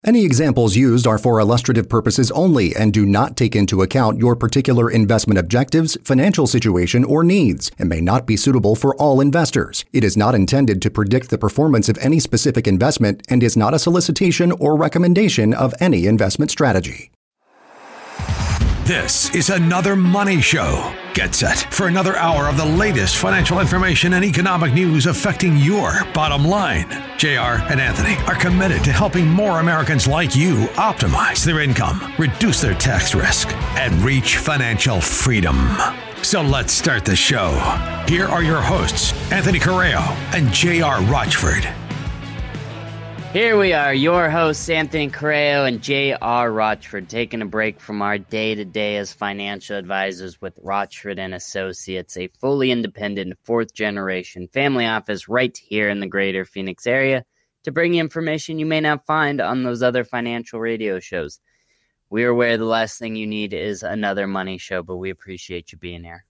Any examples used are for illustrative purposes only and do not take into account your particular investment objectives, financial situation, or needs, and may not be suitable for all investors. It is not intended to predict the performance of any specific investment and is not a solicitation or recommendation of any investment strategy. This is another Money Show. Get set for another hour of the latest financial information and economic news affecting your bottom line. JR and Anthony are committed to helping more Americans like you optimize their income, reduce their tax risk, and reach financial freedom. So let's start the show. Here are your hosts, Anthony Correo and JR Rochford. Here we are, your hosts, Anthony Correo and J.R. Rochford, taking a break from our day-to-day as financial advisors with Rochford & Associates, a fully independent fourth-generation family office right here in the greater Phoenix area to bring you information you may not find on those other financial radio shows. We are aware the last thing you need is another money show, but we appreciate you being here.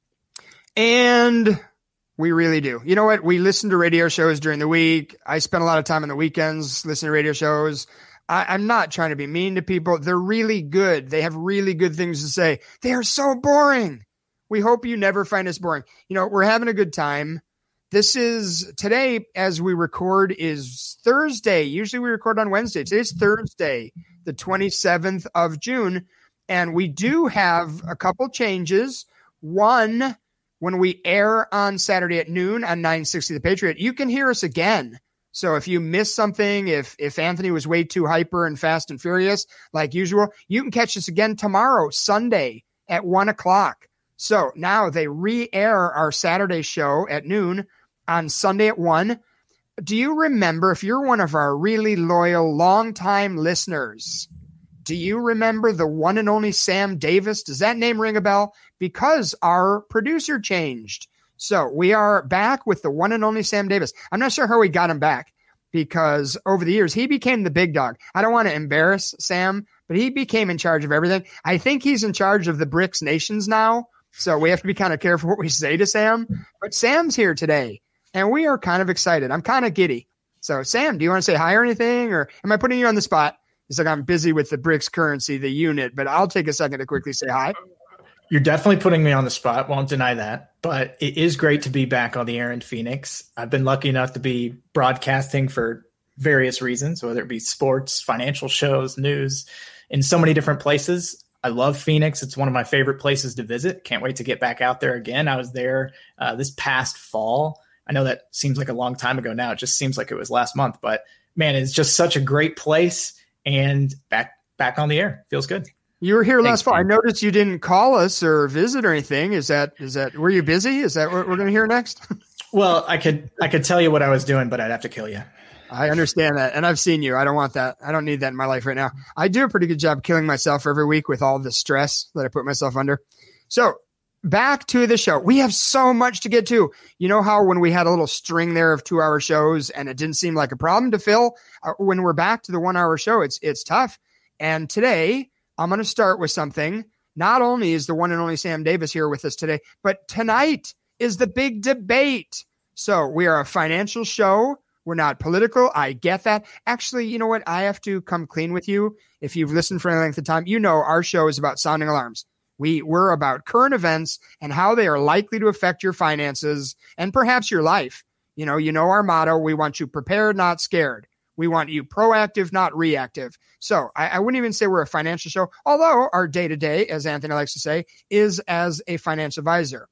And we really do. You know what? We listen to radio shows during the week. I spend a lot of time on the weekends listening to radio shows. I'm not trying to be mean to people. They're really good. They have really good things to say. They are so boring. We hope you never find us boring. You know, we're having a good time. This is today, as we record, is Thursday. Usually we record on Wednesday. Today's Thursday, the 27th of June. And we do have a couple changes. One, when we air on Saturday at noon on 960 The Patriot, you can hear us again. So if you missed something, if Anthony was way too hyper and fast and furious, like usual, you can catch us again tomorrow, Sunday at 1 o'clock. So now they re-air our Saturday show at noon on Sunday at 1. Do you remember, if you're one of our really loyal, longtime listeners, do you remember the one and only Sam Davis? Does that name ring a bell? Because our producer changed. So we are back with the one and only Sam Davis. I'm not sure how we got him back because over the years, he became the big dog. I don't want to embarrass Sam, but he became in charge of everything. I think he's in charge of the BRICS nations now. So we have to be kind of careful what we say to Sam. But Sam's here today, and we are kind of excited. I'm kind of giddy. So Sam, do you want to say hi or anything? Or am I putting you on the spot? It's like I'm busy with the BRICS currency, the unit, but I'll take a second to quickly say hi. You're definitely putting me on the spot. Won't deny that. But it is great to be back on the air in Phoenix. I've been lucky enough to be broadcasting for various reasons, whether it be sports, financial shows, news, in so many different places. I love Phoenix. It's one of my favorite places to visit. Can't wait to get back out there again. I was there this past fall. I know that seems like a long time ago now. It just seems like it was last month. But, man, it's just such a great place. And back on the air. Feels good. You were here last fall. I noticed you didn't call us or visit or anything. Is that were you busy? Is that what we're going to hear next? Well, I could tell you what I was doing, but I'd have to kill you. I understand that. And I've seen you. I don't want that. I don't need that in my life right now. I do a pretty good job killing myself every week with all the stress that I put myself under. So back to the show. We have so much to get to. You know how when we had a little string there of 2-hour shows and it didn't seem like a problem to fill, when we're back to the 1-hour show, it's tough. And today I'm going to start with something. Not only is the one and only Sam Davis here with us today, but tonight is the big debate. So we are a financial show. We're not political. I get that. Actually, you know what? I have to come clean with you. If you've listened for any length of time, you know our show is about sounding alarms. We're about current events and how they are likely to affect your finances and perhaps your life. You know our motto. We want you prepared, not scared. We want you proactive, not reactive. So I wouldn't even say we're a financial show, although our day-to-day, as Anthony likes to say, is as a financial advisor.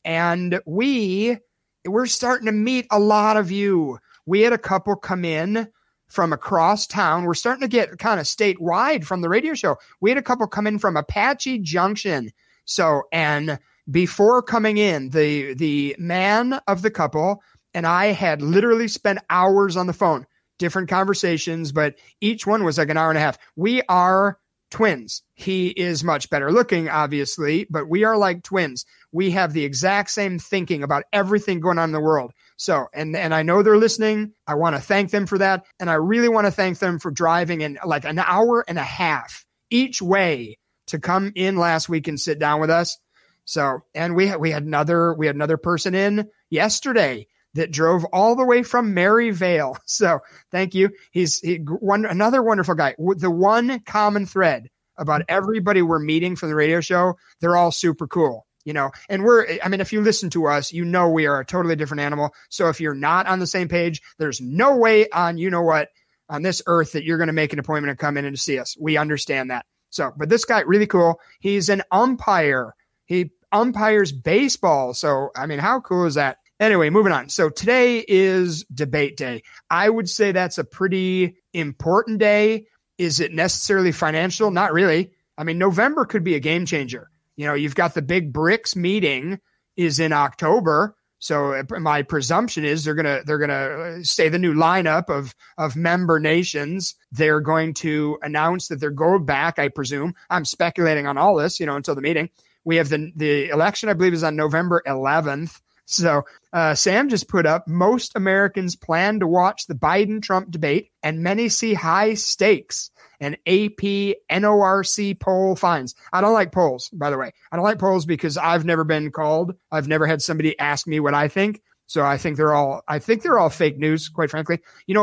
And we're starting to meet a lot of you. We had a couple come in from across town. We're starting to get kind of statewide from the radio show. We had a couple come in from Apache Junction. So, and before coming in, the man of the couple and I had literally spent hours on the phone, different conversations, but each one was like an hour and a half. We are twins. He is much better looking, obviously, but we are like twins. We have the exact same thinking about everything going on in the world. So, and I know they're listening. I want to thank them for that. And I really want to thank them for driving in like an hour and a half each way to come in last week and sit down with us. So, and we had another person in yesterday that drove all the way from Maryvale. So thank you. He's another wonderful guy. The one common thread about everybody we're meeting from the radio show, they're all super cool. And if you listen to us, we are a totally different animal. So if you're not on the same page, there's no way on this earth that you're going to make an appointment and come in and see us. We understand that. So, but this guy, really cool. He's an umpire. He umpires baseball. So, how cool is that? Anyway, moving on. So today is debate day. I would say that's a pretty important day. Is it necessarily financial? Not really. November could be a game changer. You've got the big BRICS meeting is in October. So my presumption is they're gonna say the new lineup of member nations. They're going to announce that they're going back, I presume. I'm speculating on all this, until the meeting. We have the election, I believe, is on November 11th. So Sam just put up, most Americans plan to watch the Biden-Trump debate, and many see high stakes. An AP NORC poll finds. I don't like polls, by the way. I don't like polls because I've never been called. I've never had somebody ask me what I think. So I think they're all fake news, quite frankly.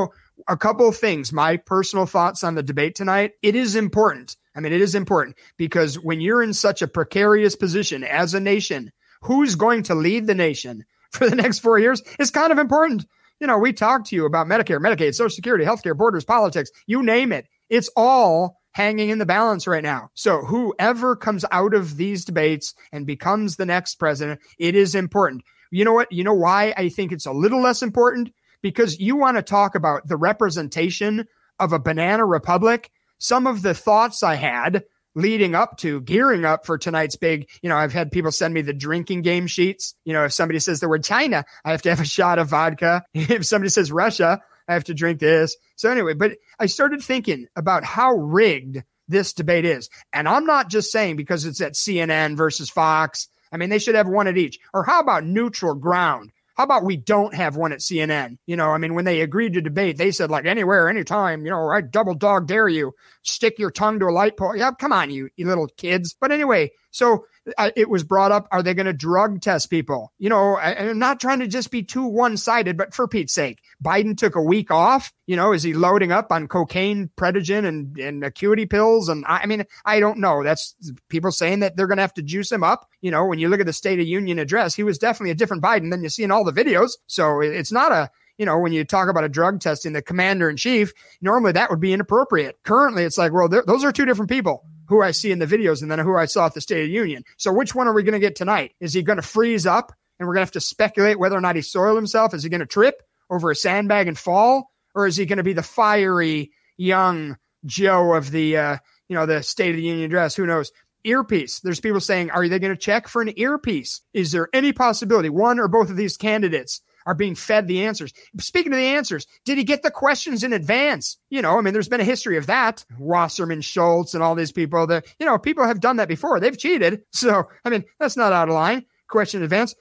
A couple of things. My personal thoughts on the debate tonight. It is important. It is important because when you're in such a precarious position as a nation, who's going to lead the nation for the next 4 years is kind of important. We talked to you about Medicare, Medicaid, Social Security, healthcare, borders, politics, you name it. It's all hanging in the balance right now. So whoever comes out of these debates and becomes the next president, it is important. You know what? You know why I think it's a little less important? Because you want to talk about the representation of a banana republic. Some of the thoughts I had leading up to gearing up for tonight's big, I've had people send me the drinking game sheets. If somebody says the word China, I have to have a shot of vodka. If somebody says Russia, I have to drink this. So anyway, but I started thinking about how rigged this debate is. And I'm not just saying because it's at CNN versus Fox. They should have one at each. Or how about neutral ground? How about we don't have one at CNN? When they agreed to debate, they said like anywhere, anytime, I double dog dare you, stick your tongue to a light pole. Yeah, come on, you little kids. But anyway, so it was brought up, are they going to drug test people? I'm not trying to just be too one-sided, but for Pete's sake, Biden took a week off. Is he loading up on cocaine, Predigen, and acuity pills? And I don't know. That's people saying that they're going to have to juice him up. When you look at the State of Union address, he was definitely a different Biden than you see in all the videos. So it's not a, when you talk about a drug testing, the commander in chief, normally that would be inappropriate. Currently, it's like, well, those are two different people who I see in the videos and then who I saw at the State of the Union. So which one are we going to get tonight? Is he going to freeze up and we're going to have to speculate whether or not he soiled himself? Is he going to trip over a sandbag and fall? Or is he going to be the fiery young Joe of the State of the Union address? Who knows? Earpiece. There's people saying, are they going to check for an earpiece? Is there any possibility one or both of these candidates are being fed the answers? Speaking of the answers, did he get the questions in advance? There's been a history of that. Wasserman Schultz and all these people that, people have done that before. They've cheated. So, that's not out of line. Question in advance.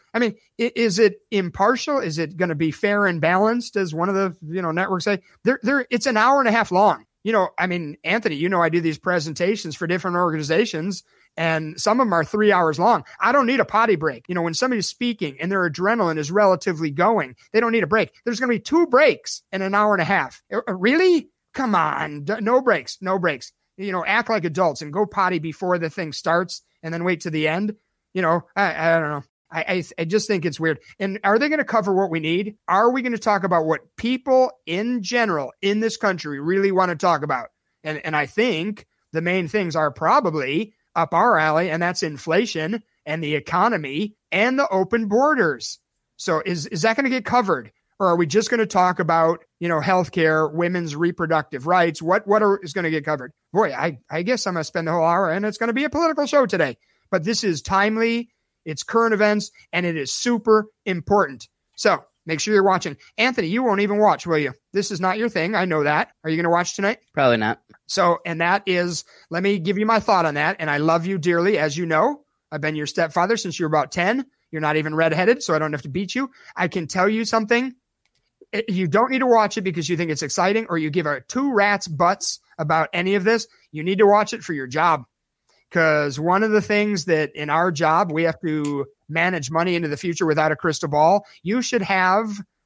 Is it impartial? Is it going to be fair and balanced, as one of the, networks say? It's an hour and a half long. Anthony, I do these presentations for different organizations, and some of them are 3 hours long. I don't need a potty break. When somebody's speaking and their adrenaline is relatively going, they don't need a break. There's going to be 2 breaks in an hour and a half. Really? Come on. No breaks. Act like adults and go potty before the thing starts and then wait to the end. I don't know. I just think it's weird. And are they going to cover what we need? Are we going to talk about what people in general in this country really want to talk about? And I think the main things are probably up our alley, and that's inflation and the economy and the open borders. So is that going to get covered? Or are we just going to talk about, healthcare, women's reproductive rights? What is going to get covered? Boy, I guess I'm going to spend the whole hour, and it's going to be a political show today. But this is timely. It's current events, and it is super important. So make sure you're watching. Anthony, you won't even watch, will you? This is not your thing. I know that. Are you going to watch tonight? Probably not. So, and that is, let me give you my thought on that. And I love you dearly. As you know, I've been your stepfather since you were about 10. You're not even redheaded, so I don't have to beat you. I can tell you something. You don't need to watch it because you think it's exciting or you give a 2 rats butts about any of this. You need to watch it for your job. Because one of the things that in our job, we have to manage money into the future without a crystal ball. You should have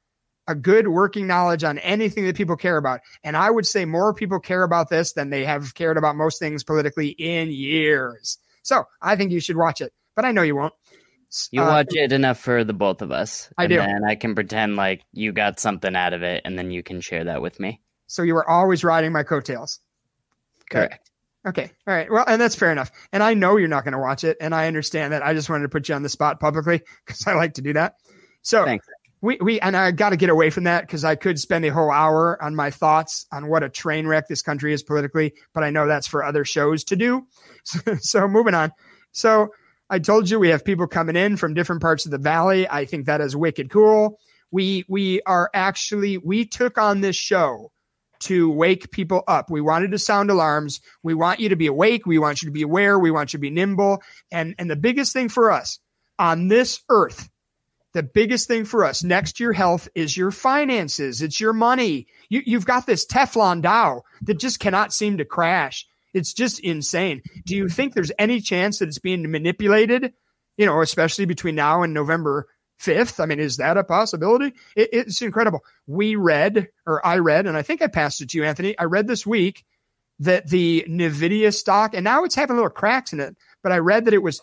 a good working knowledge on anything that people care about. And I would say more people care about this than they have cared about most things politically in years. So I think you should watch it, but I know you won't. You watch it enough for the both of us. I do. And I can pretend like you got something out of it, and then you can share that with me. So you were always riding my coattails. Correct. Okay. All right. Well, and that's fair enough. And I know you're not going to watch it, and I understand that. I just wanted to put you on the spot publicly because I like to do that. So Thanks. And I got to get away from that because I could spend a whole hour on my thoughts on what a train wreck this country is politically, but I know that's for other shows to do. So moving on. So I told you we have people coming in from different parts of the valley. I think that is wicked cool. We took on this show to wake people up. We wanted to sound alarms. We want you to be awake. We want you to be aware. We want you to be nimble. And the biggest thing for us on this earth, the biggest thing for us next to your health is your finances. It's your money. You've got this Teflon Dow that just cannot seem to crash. It's just insane. Do you think there's any chance that it's being manipulated, especially between now and November 5th? I mean, is that a possibility? It's incredible. I read, and I think I passed it to you, Anthony. I read this week that the NVIDIA stock, and now it's having little cracks in it, but I read that it was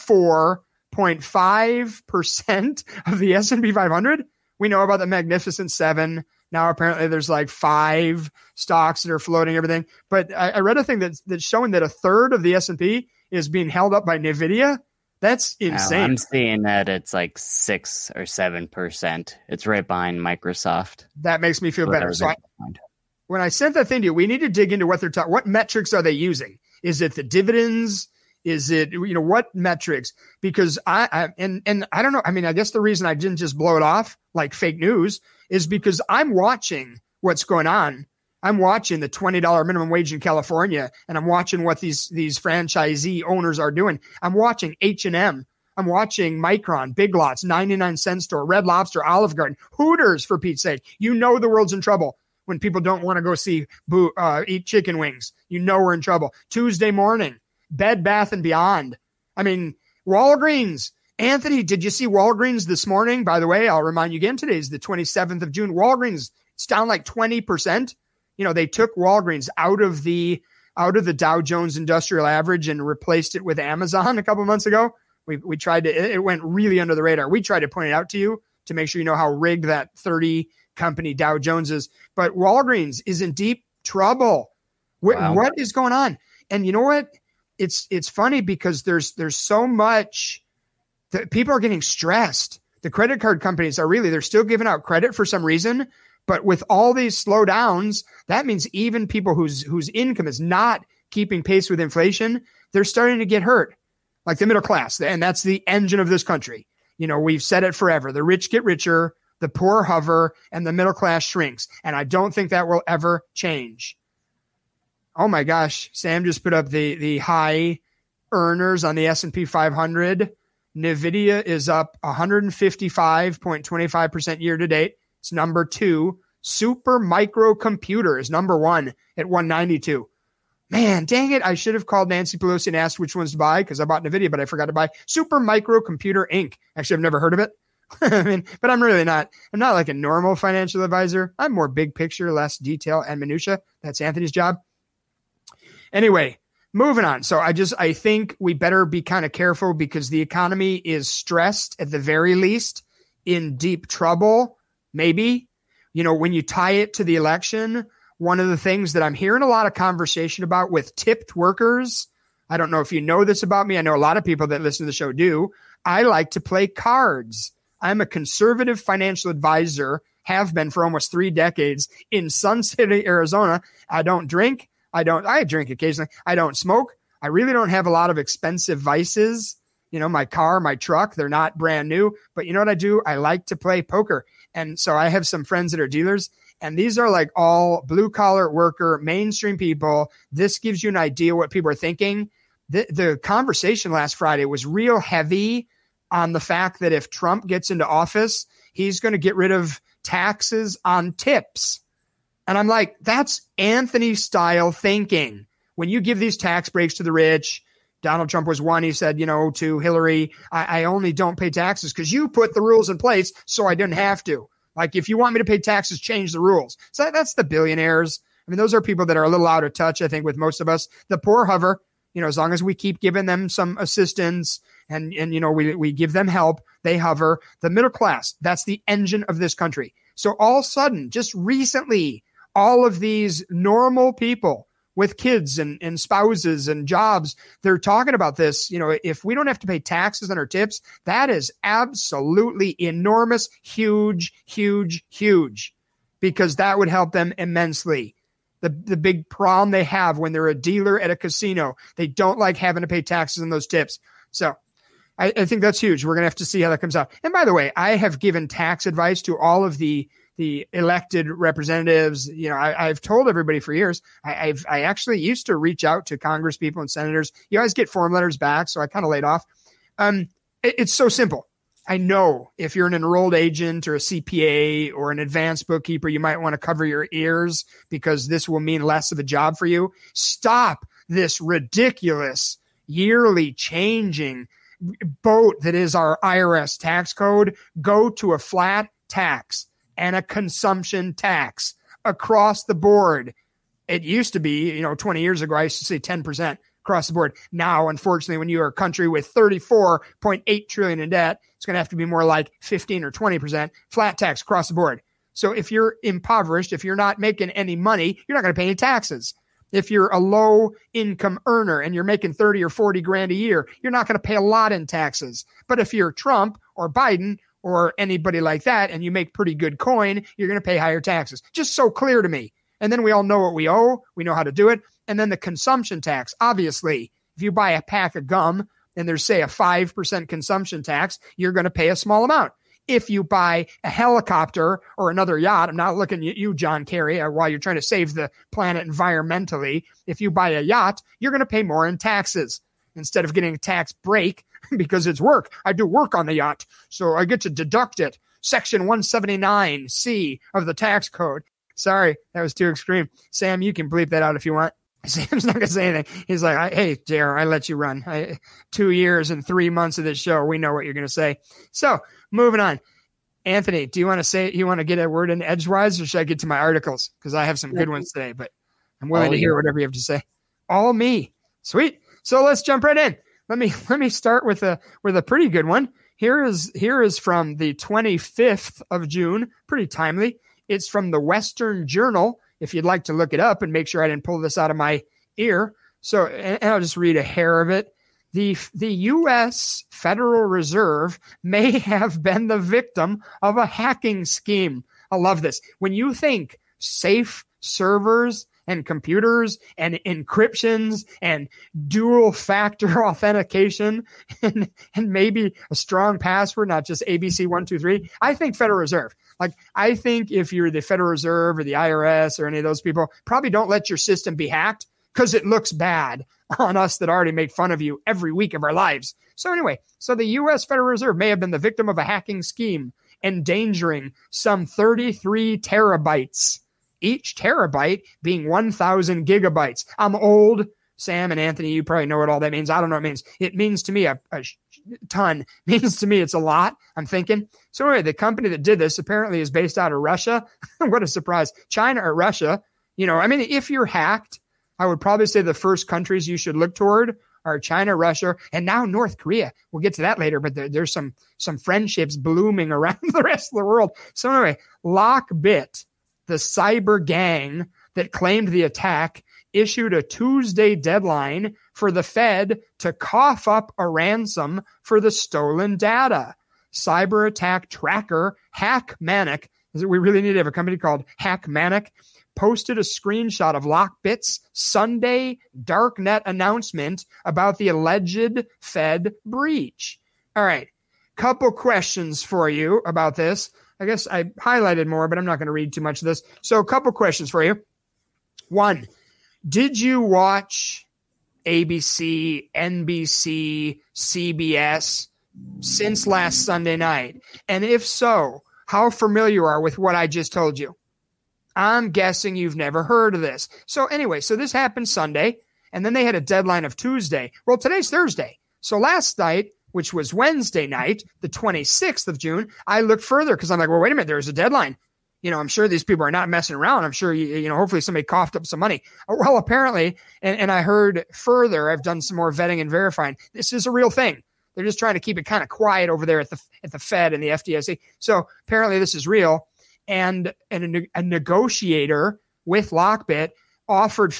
34.5% of the S&P 500. We know about the Magnificent Seven. Now, apparently, there's like 5 stocks that are floating everything. But I read a thing that's showing that a third of the S&P is being held up by NVIDIA. That's insane. I'm seeing that it's like 6 or 7%. It's right behind Microsoft. That makes me feel better. So when I sent that thing to you, we need to dig into what they're talking. What metrics are they using? Is it the dividends? Is it, what metrics? Because I don't know. I mean, I guess the reason I didn't just blow it off like fake news is because I'm watching what's going on. I'm watching the $20 minimum wage in California, and I'm watching what these franchisee owners are doing. I'm watching H&M. I'm watching Micron, Big Lots, 99-cent store, Red Lobster, Olive Garden, Hooters, for Pete's sake. The world's in trouble when people don't want to go eat chicken wings. We're in trouble. Tuesday morning, Bed Bath & Beyond. I mean, Walgreens. Anthony, did you see Walgreens this morning? By the way, I'll remind you again, today is the 27th of June. Walgreens, it's down like 20%. They took Walgreens out of the Dow Jones Industrial Average and replaced it with Amazon a couple months ago. We tried to, it went really under the radar. We tried to point it out to you to make sure you know how rigged that 30 company Dow Jones is. But Walgreens is in deep trouble. Wow. What is going on? And you know what? It's funny because there's so much that people are getting stressed. The credit card companies they're still giving out credit for some reason. But with all these slowdowns, that means even people whose income is not keeping pace with inflation, they're starting to get hurt, like the middle class. And that's the engine of this country. We've said it forever. The rich get richer, the poor hover, and the middle class shrinks. And I don't think that will ever change. Oh my gosh. Sam just put up the high earners on the S&P 500. NVIDIA is up 155.25% year to date. It's number 2. Super Microcomputer is number 1 at 192. Man, dang it. I should have called Nancy Pelosi and asked which ones to buy because I bought NVIDIA, but I forgot to buy Super Microcomputer Inc. Actually, I've never heard of it. But I'm really not. I'm not like a normal financial advisor. I'm more big picture, less detail and minutia. That's Anthony's job. Anyway, moving on. So I think we better be kind of careful because the economy is stressed at the very least, in deep trouble. Maybe, when you tie it to the election, one of the things that I'm hearing a lot of conversation about with tipped workers, I don't know if you know this about me. I know a lot of people that listen to the show do. I like to play cards. I'm a conservative financial advisor, have been for almost 3 decades in Sun City, Arizona. I don't drink. I drink occasionally. I don't smoke. I really don't have a lot of expensive vices. My car, my truck, they're not brand new. But you know what I do? I like to play poker. And so I have some friends that are dealers, and these are like all blue collar worker, mainstream people. This gives you an idea what people are thinking. The conversation last Friday was real heavy on the fact that if Trump gets into office, he's going to get rid of taxes on tips. And I'm like, that's Anthony style thinking. When you give these tax breaks to the rich, Donald Trump was one. He said, to Hillary, I only don't pay taxes because you put the rules in place so I didn't have to. Like, if you want me to pay taxes, change the rules. So that's the billionaires. I mean, those are people that are a little out of touch, I think, with most of us. The poor hover, as long as we keep giving them some assistance and we give them help, they hover. The middle class, that's the engine of this country. So all of a sudden, just recently, all of these normal people with kids and spouses and jobs, they're talking about this. If we don't have to pay taxes on our tips, that is absolutely enormous, huge, huge, huge, because that would help them immensely. The big problem they have when they're a dealer at a casino, they don't like having to pay taxes on those tips. So I think that's huge. We're going to have to see how that comes out. And by the way, I have given tax advice to all of the elected representatives. I've told everybody for years. I actually used to reach out to Congress people and senators. You always get form letters back, so I kind of laid off. It's so simple. I know if you're an enrolled agent or a CPA or an advanced bookkeeper, you might want to cover your ears because this will mean less of a job for you. Stop this ridiculous yearly changing boat that is our IRS tax code. Go to a flat tax and a consumption tax across the board. It used to be, 20 years ago, I used to say 10% across the board. Now, unfortunately, when you are a country with $34.8 trillion in debt, it's going to have to be more like 15 or 20% flat tax across the board. So if you're impoverished, if you're not making any money, you're not going to pay any taxes. If you're a low income earner and you're making 30 or 40 grand a year, you're not going to pay a lot in taxes. But if you're Trump or Biden or anybody like that and you make pretty good coin, you're going to pay higher taxes. Just so clear to me. And then we all know what we owe. We know how to do it. And then the consumption tax. Obviously, if you buy a pack of gum and there's, say, a 5% consumption tax, you're going to pay a small amount. If you buy a helicopter or another yacht, I'm not looking at you, John Kerry, while you're trying to save the planet environmentally. If you buy a yacht, you're going to pay more in taxes instead of getting a tax break because it's work. I do work on the yacht, so I get to deduct it. Section 179C of the tax code. Sorry, that was too extreme. Sam, you can bleep that out if you want. Sam's not going to say anything. He's like, hey, JR, I let you run. 2 years and 3 months of this show. We know what you're going to say. So moving on. Anthony, do you want to get a word in edgewise, or should I get to my articles? Because I have some good ones today, but I'm willing to hear whatever you have to say. All me. Sweet. So let's jump right in. Let me start with a pretty good one. Here is from the 25th of June. Pretty timely. It's from the Western Journal, if you'd like to look it up and make sure I didn't pull this out of my ear. So, and I'll just read a hair of it. The U.S. Federal Reserve may have been the victim of a hacking scheme. I love this. When you think safe servers and computers and encryptions and dual factor authentication and maybe a strong password, not just ABC 123, I think Federal Reserve. Like, I think if you're the Federal Reserve or the IRS or any of those people, probably don't let your system be hacked because it looks bad on us that already make fun of you every week of our lives. So anyway, so the U.S. Federal Reserve may have been the victim of a hacking scheme, endangering some 33 terabytes, each terabyte being 1,000 gigabytes. I'm old. Sam and Anthony, you probably know what all that means. I don't know what it means. It means to me a ton. It means to me it's a lot, I'm thinking. So anyway, the company that did this apparently is based out of Russia. What a surprise. China or Russia. If you're hacked, I would probably say the first countries you should look toward are China, Russia, and now North Korea. We'll get to that later, but there's some friendships blooming around the rest of the world. So anyway, Lockbit, the cyber gang that claimed the attack, issued a Tuesday deadline for the Fed to cough up a ransom for the stolen data. Cyber attack tracker Hackmanic, we really need to have a company called Hackmanic, posted a screenshot of Lockbit's Sunday darknet announcement about the alleged Fed breach. All right, couple questions for you about this. I guess I highlighted more, but I'm not going to read too much of this. So a couple questions for you. One, did you watch ABC, NBC, CBS since last Sunday night? And if so, how familiar you are with what I just told you? I'm guessing you've never heard of this. So anyway, so this happened Sunday, and then they had a deadline of Tuesday. Well, today's Thursday. So last night, which was Wednesday night, the 26th of June, I looked further because I'm like, well, wait a minute, there's a deadline. I'm sure these people are not messing around. I'm sure, hopefully somebody coughed up some money. Well, apparently, and I heard further, I've done some more vetting and verifying. This is a real thing. They're just trying to keep it kind of quiet over there at the Fed and the FDIC. So apparently this is real. And a negotiator with Lockbit offered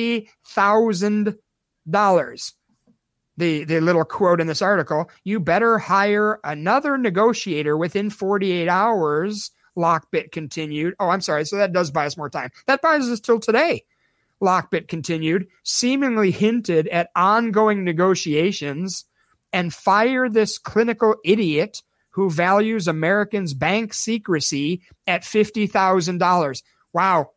$50,000. The little quote in this article, you better hire another negotiator within 48 hours, Lockbit continued. Oh, I'm sorry. So that does buy us more time. That buys us till today. Lockbit continued, seemingly hinted at ongoing negotiations and fire this clinical idiot who values Americans' bank secrecy at $50,000. Wow.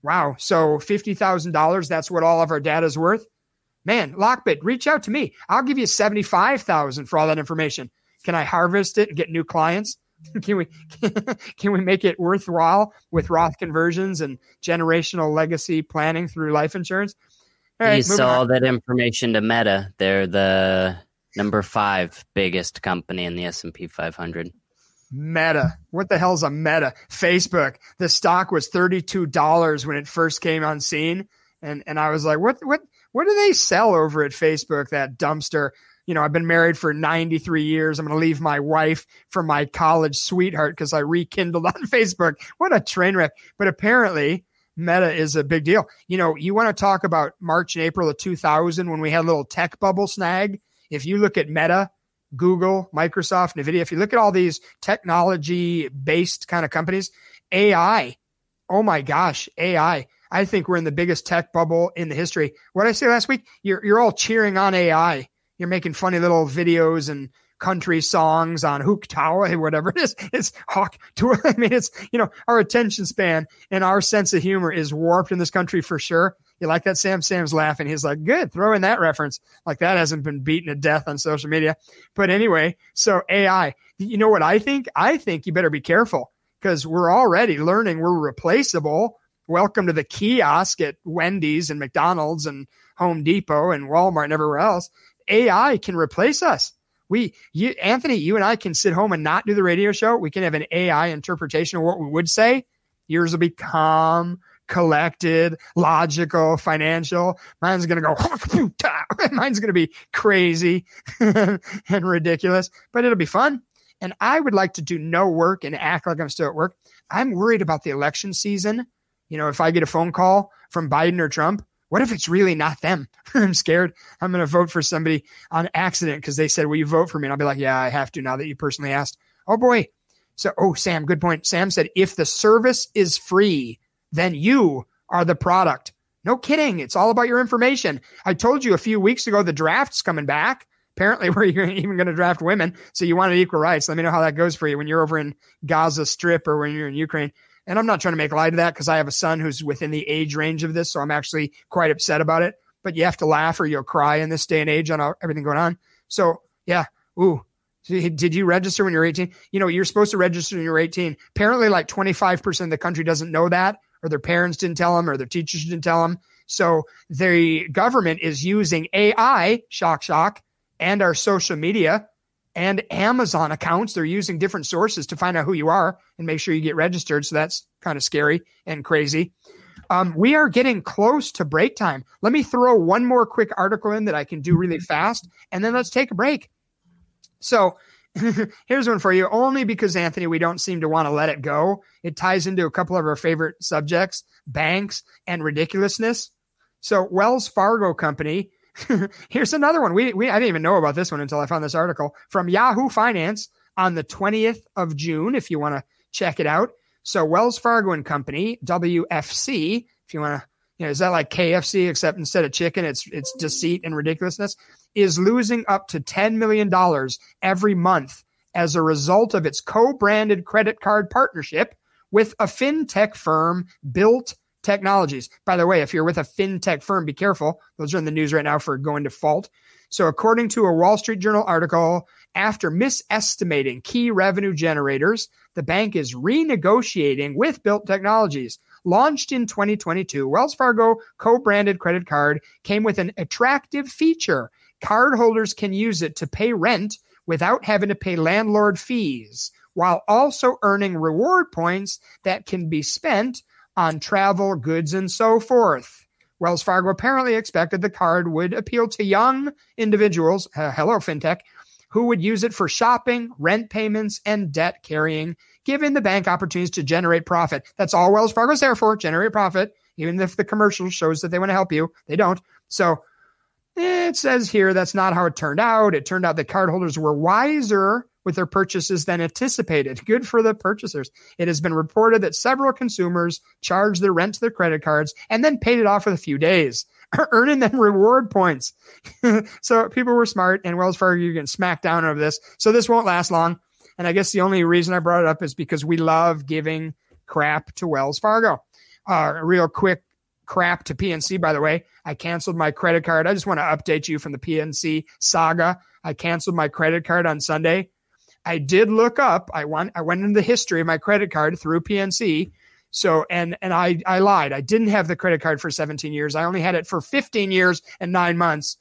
So $50,000, that's what all of our data is worth? Man, Lockbit, reach out to me. I'll give you $75,000 for all that information. Can I harvest it and get new clients? Can we make it worthwhile with Roth conversions and generational legacy planning through life insurance? All right, you sold that information to Meta. They're the number 5 biggest company in the S&P 500. Meta. What the hell's a Meta? Facebook. The stock was $32 when it first came on scene. And I was like, what do they sell over at Facebook, that dumpster? I've been married for 93 years. I'm going to leave my wife for my college sweetheart because I rekindled on Facebook. What a train wreck. But apparently Meta is a big deal. You want to talk about March and April of 2000 when we had a little tech bubble snag. If you look at Meta, Google, Microsoft, NVIDIA, if you look at all these technology-based kind of companies, AI, oh my gosh, AI. I think we're in the biggest tech bubble in the history. What did I say last week? You're all cheering on AI. You're making funny little videos and country songs on Hooktawa, whatever it is. It's Hawk. I mean, it's, our attention span and our sense of humor is warped in this country for sure. You like that, Sam? Sam's laughing. He's like, good, throw in that reference. Like that hasn't been beaten to death on social media. But anyway, so AI, you know what I think? I think you better be careful because we're already learning we're replaceable. Welcome to the kiosk at Wendy's and McDonald's and Home Depot and Walmart and everywhere else. AI can replace us. Anthony, you and I can sit home and not do the radio show. We can have an AI interpretation of what we would say. Yours will be calm, collected, logical, financial. Mine's going to go, mine's going to be crazy and ridiculous, but it'll be fun. And I would like to do no work and act like I'm still at work. I'm worried about the election season. If I get a phone call from Biden or Trump, what if it's really not them? I'm scared. I'm going to vote for somebody on accident because they said, will you vote for me? And I'll be like, yeah, I have to now that you personally asked. Oh, boy. So, Sam, good point. Sam said, if the service is free, then you are the product. No kidding. It's all about your information. I told you a few weeks ago, the draft's coming back. Apparently, we're even going to draft women. So you wanted equal rights. Let me know how that goes for you when you're over in Gaza Strip or when you're in Ukraine. And I'm not trying to make light of that because I have a son who's within the age range of this. So I'm actually quite upset about it. But you have to laugh or you'll cry in this day and age on everything going on. So, yeah. Ooh. Did you register when you're 18? You're supposed to register when you're 18. Apparently, like 25% of the country doesn't know that, or their parents didn't tell them, or their teachers didn't tell them. So the government is using AI, shock, and our social media and Amazon accounts. They're using different sources to find out who you are and make sure you get registered. So that's kind of scary and crazy. We are getting close to break time. Let me throw one more quick article in that I can do really fast, and then let's take a break. So here's one for you, only because, Anthony, we don't seem to want to let it go. It ties into a couple of our favorite subjects, banks and ridiculousness. So Wells Fargo Company, here's another one. I didn't even know about this one until I found this article from Yahoo Finance on the 20th of June, if you want to check it out. So Wells Fargo and Company, WFC, if you want to, is that like KFC, except instead of chicken, it's deceit and ridiculousness, is losing up to $10 million every month as a result of its co-branded credit card partnership with a fintech firm, Bilt Technologies. By the way, if you're with a fintech firm, be careful. Those are in the news right now for going default. So according to a Wall Street Journal article, after misestimating key revenue generators, the bank is renegotiating with Bilt Technologies. Launched in 2022, Wells Fargo co-branded credit card came with an attractive feature. Cardholders can use it to pay rent without having to pay landlord fees, while also earning reward points that can be spent on travel, goods, and so forth. Wells Fargo apparently expected the card would appeal to young individuals, hello fintech, who would use it for shopping, rent payments, and debt carrying, giving the bank opportunities to generate profit. That's all Wells Fargo's there for, generate profit. Even if the commercial shows that they want to help you, they don't. So it says here that's not how it turned out. It turned out that cardholders were wiser with their purchases than anticipated. Good for the purchasers. It has been reported that several consumers charged their rent to their credit cards and then paid it off with a few days, earning them reward points. So people were smart, and Wells Fargo, you're getting smacked down over this. So this won't last long. And I guess the only reason I brought it up is because we love giving crap to Wells Fargo. Real quick crap to PNC, by the way. I canceled my credit card. I just want to update you from the PNC saga. I canceled my credit card on Sunday. I did look up. I went into the history of my credit card through PNC. So, and I lied. I didn't have the credit card for 17 years. I only had it for 15 years and 9 months.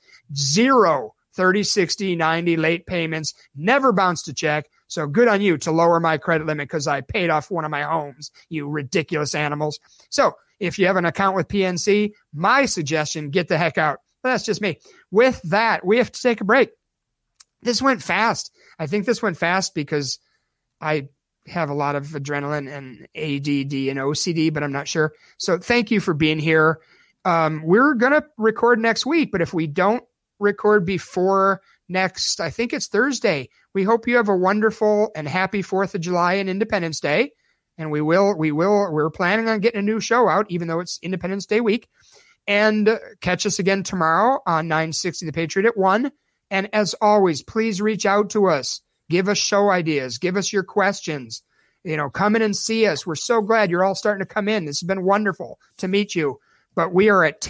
0, 30, 60, 90 late payments. Never bounced a check. So good on you to lower my credit limit because I paid off one of my homes, you ridiculous animals. So if you have an account with PNC, my suggestion, get the heck out. But that's just me. With that, we have to take a break. This went fast. I think this went fast because I have a lot of adrenaline and ADD and OCD, but I'm not sure. So thank you for being here. We're going to record next week, but if we don't record before next, I think it's Thursday, we hope you have a wonderful and happy 4th of July and Independence Day. And we're planning on getting a new show out, even though it's Independence Day week. And catch us again tomorrow on 960 The Patriot at 1. And as always, please reach out to us. Give us show ideas. Give us your questions. Come in and see us. We're so glad you're all starting to come in. This has been wonderful to meet you. But we are at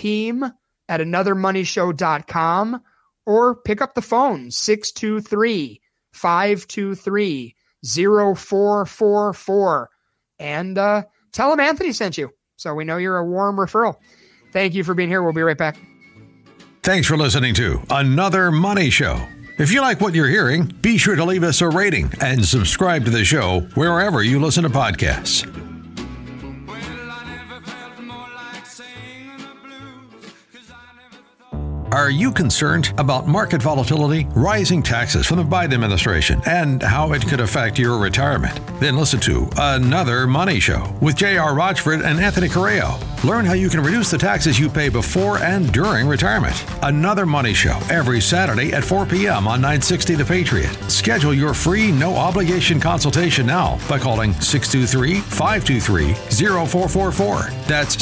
team@anothermoneyshow.com or pick up the phone, 623-523-0444. And tell them Anthony sent you. So we know you're a warm referral. Thank you for being here. We'll be right back. Thanks for listening to Another Money Show. If you like what you're hearing, be sure to leave us a rating and subscribe to the show wherever you listen to podcasts. Are you concerned about market volatility, rising taxes from the Biden administration, and how it could affect your retirement? Then listen to Another Money Show with J.R. Rochford and Anthony Correo. Learn how you can reduce the taxes you pay before and during retirement. Another Money Show every Saturday at 4 p.m. on 960 The Patriot. Schedule your free no-obligation consultation now by calling 623-523-0444. That's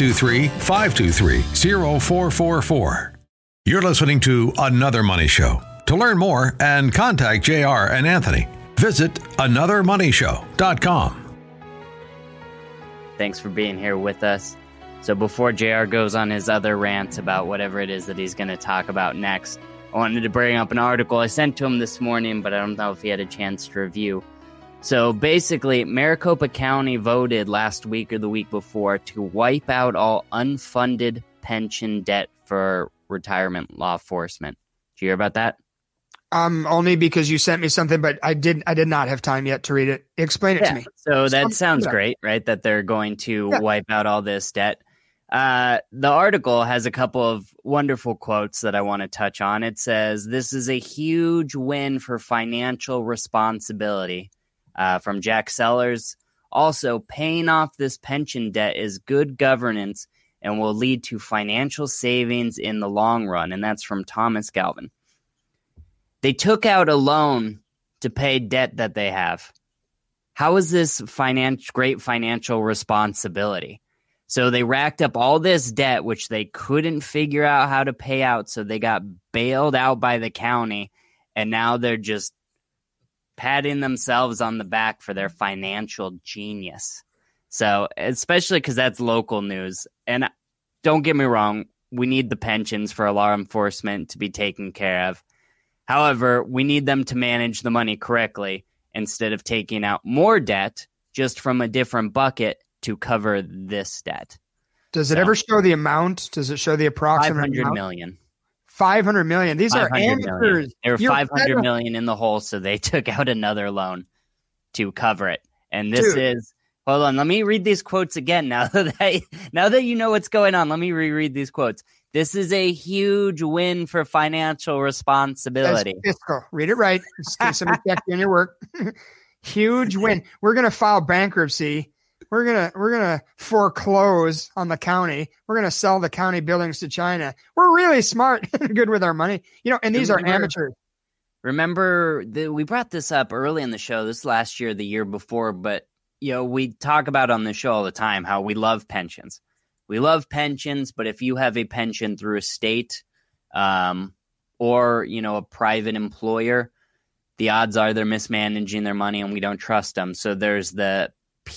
623-523-0444. You're listening to Another Money Show. To learn more and contact JR and Anthony, visit anothermoneyshow.com. Thanks for being here with us. So before JR goes on his other rant about whatever it is that he's going to talk about next, I wanted to bring up an article I sent to him this morning, but I don't know if he had a chance to review. So basically, Maricopa County voted last week or the week before to wipe out all unfunded pension debt for retirement law enforcement. Did you hear about that? Only because you sent me something, but I did not have time yet to read it. Explain it to me. So that sounds great, right? That they're going to wipe out all this debt. The article has a couple of wonderful quotes that I want to touch on. It says, "This is a huge win for financial responsibility," from Jack Sellers. Also, paying off this pension debt is good governance and will lead to financial savings in the long run. And that's from Thomas Galvin. They took out a loan to pay debt that they have. How is this great financial responsibility? So they racked up all this debt, which they couldn't figure out how to pay out. So they got bailed out by the county. And now they're just patting themselves on the back for their financial genius. So, especially because that's local news. And don't get me wrong, we need the pensions for law enforcement to be taken care of. However, we need them to manage the money correctly instead of taking out more debt just from a different bucket to cover this debt. Does it ever show the amount? Does it show the approximate 500 amount? million. 500 million. These are 500 million. amateurs. They were You're 500 million in the hole, so they took out another loan to cover it. And this Dude. is, hold on, let me read these quotes again. Now that you know what's going on, let me reread these quotes. This is a huge win for financial responsibility. That's fiscal. Read it right. Just in case somebody checked you on your work. Huge win. We're going to file bankruptcy. We're gonna foreclose on the county. We're gonna sell the county buildings to China. We're really smart and good with our money, and these are amateurs. Remember, we brought this up early in the show, this last year, the year before, but we talk about on the show all the time how we love pensions. We love pensions, but if you have a pension through a state or a private employer, the odds are they're mismanaging their money and we don't trust them. So there's the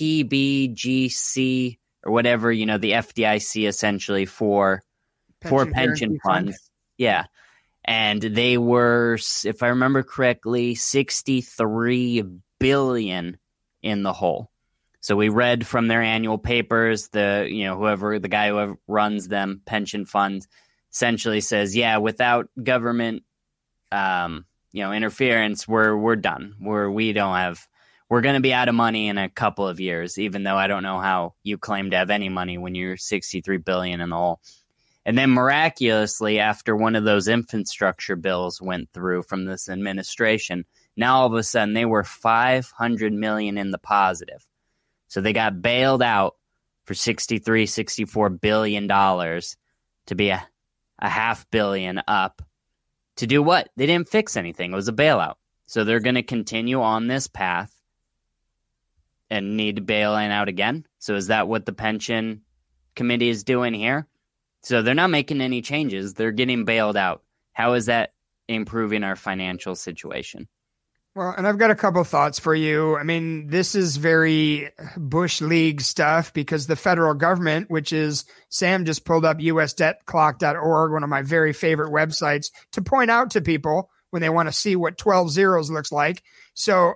PBGC or whatever, the FDIC essentially for pension funds. Yeah. And they were, if I remember correctly, 63 billion in the hole. So we read from their annual papers, the guy who runs them, pension funds, essentially says, yeah, without government, interference, we're done. We're going to be out of money in a couple of years, even though I don't know how you claim to have any money when you're 63 billion in the hole. And then miraculously, after one of those infrastructure bills went through from this administration, now all of a sudden they were 500 million in the positive. So they got bailed out for $64 billion to be a $500 million up. To do what? They didn't fix anything. It was a bailout. So they're going to continue on this path and need to bail out again. So is that what the pension committee is doing here? So they're not making any changes. They're getting bailed out. How is that improving our financial situation? Well, and I've got a couple thoughts for you. I mean, this is very Bush League stuff because the federal government, which is, Sam just pulled up usdebtclock.org, one of my very favorite websites, to point out to people when they want to see what 12 zeros looks like. So,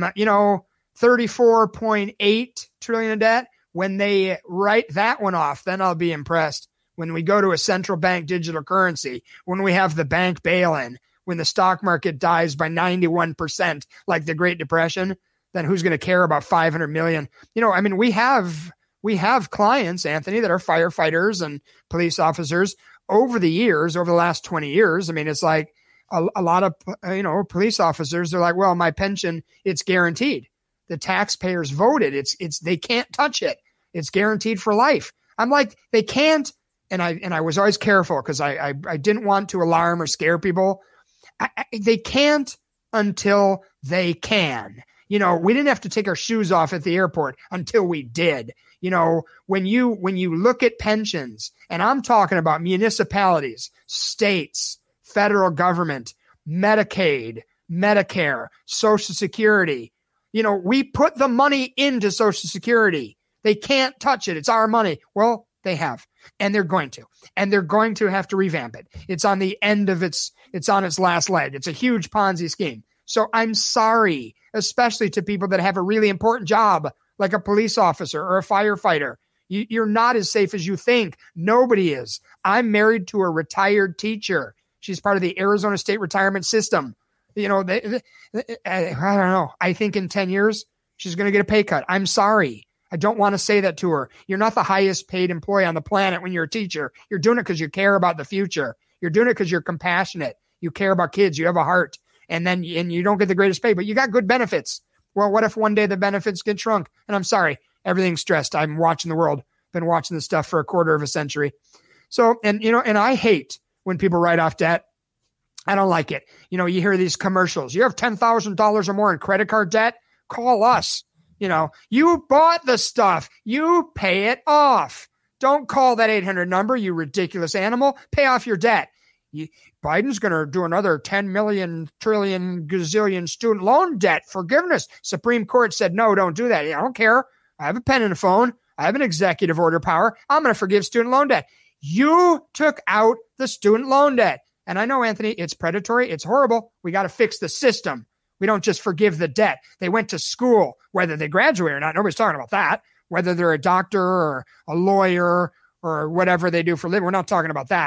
34.8 trillion in debt. When they write that one off, then I'll be impressed. When we go to a central bank digital currency, when we have the bank bail-in, when the stock market dies by 91%, like the Great Depression, then who's going to care about 500 million? We have clients, Anthony, that are firefighters and police officers over the last 20 years. I mean, it's like a lot of, police officers, they're like, well, my pension, it's guaranteed. The taxpayers voted. They can't touch it. It's guaranteed for life. I'm like, they can't. And I was always careful because I didn't want to alarm or scare people. They can't until they can. We didn't have to take our shoes off at the airport until we did. When you look at pensions, and I'm talking about municipalities, states, federal government, Medicaid, Medicare, Social Security, we put the money into Social Security. They can't touch it. It's our money. Well, they have, and they're going to, have to revamp it. It's on the end of it's on its last leg. It's a huge Ponzi scheme. So I'm sorry, especially to people that have a really important job, like a police officer or a firefighter. You're not as safe as you think. Nobody is. I'm married to a retired teacher. She's part of the Arizona State retirement system. I don't know. I think in 10 years, she's going to get a pay cut. I'm sorry. I don't want to say that to her. You're not the highest paid employee on the planet when you're a teacher. You're doing it because you care about the future. You're doing it because you're compassionate. You care about kids. You have a heart. And you don't get the greatest pay, but you got good benefits. Well, what if one day the benefits get shrunk? And I'm sorry, everything's stressed. I'm watching the world. Been watching this stuff for a quarter of a century. So, and I hate when people write off debt. I don't like it. You hear these commercials. You have $10,000 or more in credit card debt? Call us. You bought the stuff. You pay it off. Don't call that 800 number, you ridiculous animal. Pay off your debt. Biden's going to do another 10 million, trillion, gazillion student loan debt forgiveness. Supreme Court said, no, don't do that. I don't care. I have a pen and a phone. I have an executive order power. I'm going to forgive student loan debt. You took out the student loan debt. And I know, Anthony, it's predatory. It's horrible. We got to fix the system. We don't just forgive the debt. They went to school, whether they graduate or not. Nobody's talking about that. Whether they're a doctor or a lawyer or whatever they do for a living. We're not talking about that.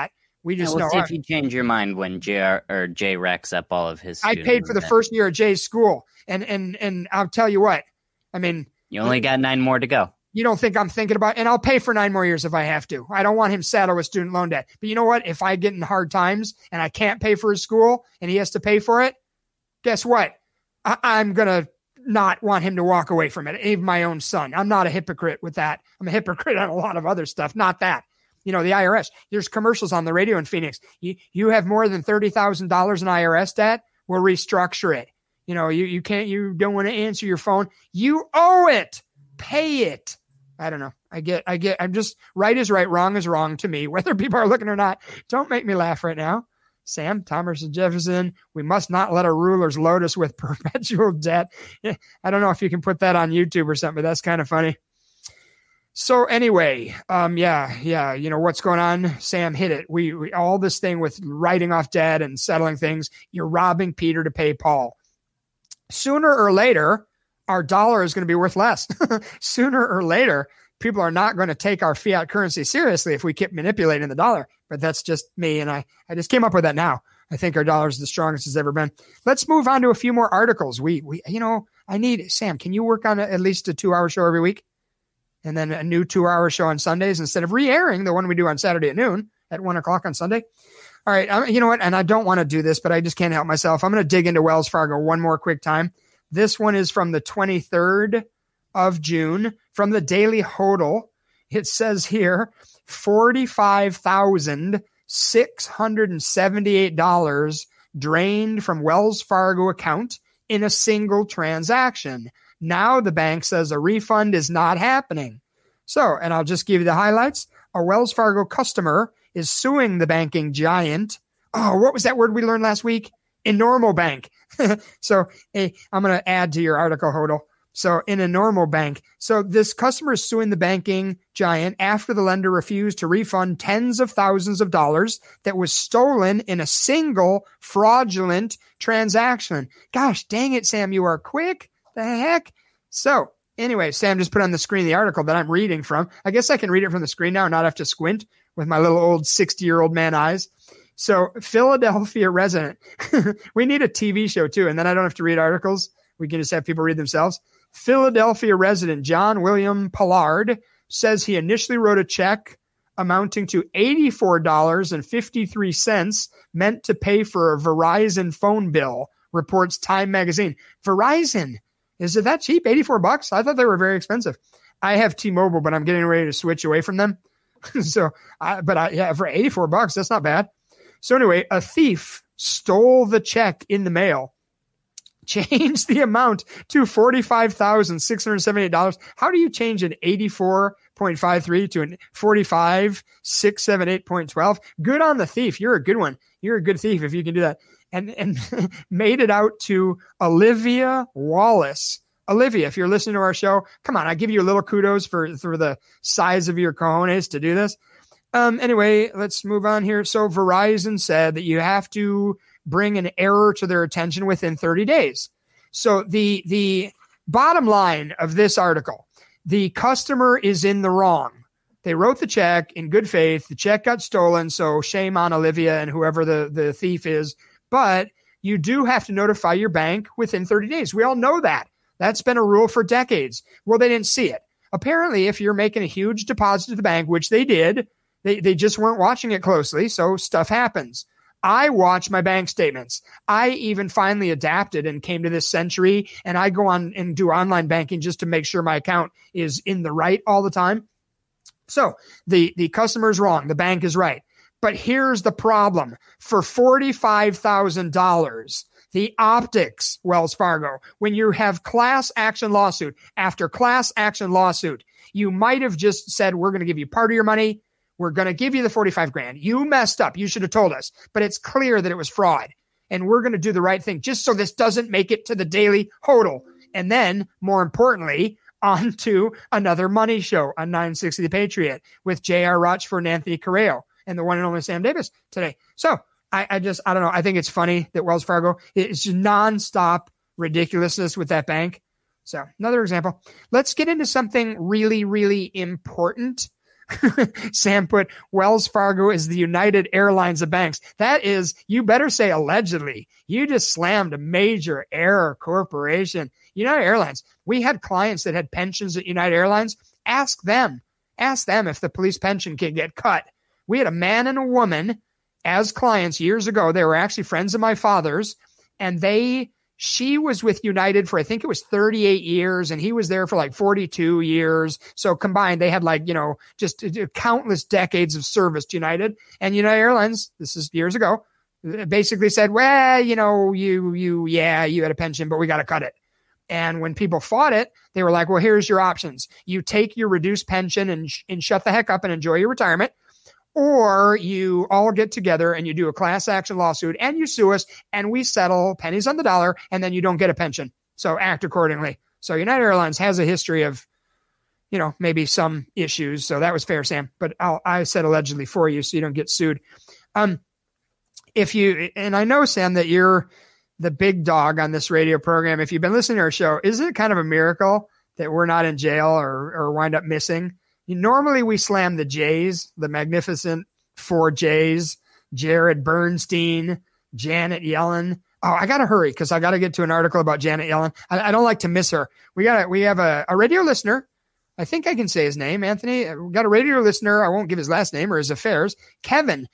We just we'll know. See if you change your mind when Jay racks up all of his. I paid for the first year of Jay's school, and I'll tell you what. I mean, you only got 9 more to go. You don't think I'm thinking about, and I'll pay for 9 more years if I have to. I don't want him saddled with student loan debt. But you know what? If I get in hard times and I can't pay for his school and he has to pay for it, guess what? I'm going to not want him to walk away from it. Even my own son. I'm not a hypocrite with that. I'm a hypocrite on a lot of other stuff. Not that. The IRS, there's commercials on the radio in Phoenix. You have more than $30,000 in IRS debt, we'll restructure it. You don't want to answer your phone. You owe it. Pay it. I don't know. I'm just right is right, wrong is wrong to me, whether people are looking or not. Don't make me laugh right now. Sam, Thomas and Jefferson, we must not let our rulers load us with perpetual debt. I don't know if you can put that on YouTube or something, but that's kind of funny. So anyway, what's going on? Sam hit it. We all this thing with writing off debt and settling things. You're robbing Peter to pay Paul. Sooner or later, our dollar is going to be worth less. Sooner or later, people are not going to take our fiat currency seriously if we keep manipulating the dollar. But that's just me, and I just came up with that now. I think our dollar is the strongest it's ever been. Let's move on to a few more articles. I need Sam. Can you work on at least a 2-hour show every week, and then a new 2-hour show on Sundays instead of re-airing the one we do on Saturday at noon at 1:00 on Sunday? All right. You know what? And I don't want to do this, but I just can't help myself. I'm going to dig into Wells Fargo one more quick time. This one is from the 23rd of June from the Daily Hodl. It says here, $45,678 drained from Wells Fargo account in a single transaction. Now the bank says a refund is not happening. So, and I'll just give you the highlights. A Wells Fargo customer is suing the banking giant. Oh, what was that word we learned last week? Enormal bank. So I'm going to add to your article, Hodl. So in a normal bank. So this customer is suing the banking giant after the lender refused to refund tens of thousands of dollars that was stolen in a single fraudulent transaction. Gosh, dang it, Sam, you are quick. The heck? So anyway, Sam just put on the screen the article that I'm reading from. I guess I can read it from the screen now and not have to squint with my little old 60-year-old man eyes. So Philadelphia resident, we need a TV show too. And then I don't have to read articles. We can just have people read themselves. Philadelphia resident John William Pollard says he initially wrote a check amounting to $84.53 meant to pay for a Verizon phone bill, reports Time magazine. Verizon, is it that cheap? $84? I thought they were very expensive. I have T-Mobile, but I'm getting ready to switch away from them. For $84, that's not bad. So anyway, a thief stole the check in the mail, changed the amount to $45,678. How do you change an 84.53 to an 45,678.12? Good on the thief. You're a good one. You're a good thief if you can do that. And made it out to Olivia Wallace. Olivia, if you're listening to our show, come on, I give you a little kudos for the size of your cojones to do this. Anyway, let's move on here. So Verizon said that you have to bring an error to their attention within 30 days. So the bottom line of this article, the customer is in the wrong. They wrote the check in good faith. The check got stolen. So shame on Olivia and whoever the thief is. But you do have to notify your bank within 30 days. We all know that. That's been a rule for decades. Well, they didn't see it. Apparently, if you're making a huge deposit to the bank, which they did, they just weren't watching it closely. So stuff happens. I watch my bank statements. I even finally adapted and came to this century, and I go on and do online banking just to make sure my account is in the right all the time. So the customer is wrong. The bank is right. But here's the problem. For $45,000, the optics, Wells Fargo, when you have class action lawsuit after class action lawsuit, you might have just said, we're going to give you part of your money. We're going to give you the 45 grand. You messed up. You should have told us, but it's clear that it was fraud, and we're going to do the right thing just so this doesn't make it to the Daily Hodl. And then more importantly, on to another money show on 960 The Patriot with J.R. Rochford and Anthony Correo and the one and only Sam Davis today. So I don't know. I think it's funny that Wells Fargo is just nonstop ridiculousness with that bank. So another example. Let's get into something really, really important. Sam put, Wells Fargo is the United Airlines of banks. That is, you better say allegedly. You just slammed a major error corporation. United Airlines. We had clients that had pensions at United Airlines. Ask them if the police pension can get cut. We had a man and a woman as clients years ago. They were actually friends of my father's, and she was with United for, I think it was 38 years, and he was there for like 42 years. So combined, they had just countless decades of service to United. And United Airlines, this is years ago, basically said, well, you had a pension, but we got to cut it. And when people fought it, they were like, well, here's your options. You take your reduced pension and shut the heck up and enjoy your retirement. Or you all get together and you do a class action lawsuit and you sue us and we settle pennies on the dollar, and then you don't get a pension. So act accordingly. So United Airlines has a history of, maybe some issues. So that was fair, Sam. But I said allegedly for you so you don't get sued. And I know, Sam, that you're the big dog on this radio program. If you've been listening to our show, isn't it kind of a miracle that we're not in jail or wind up missing? Normally we slam the Jays, the magnificent 4 Jays, Jared Bernstein, Janet Yellen. Oh, I got to hurry because I got to get to an article about Janet Yellen. I don't like to miss her. We have a radio listener. I think I can say his name, Anthony. We got a radio listener. I won't give his last name or his affairs. Kevin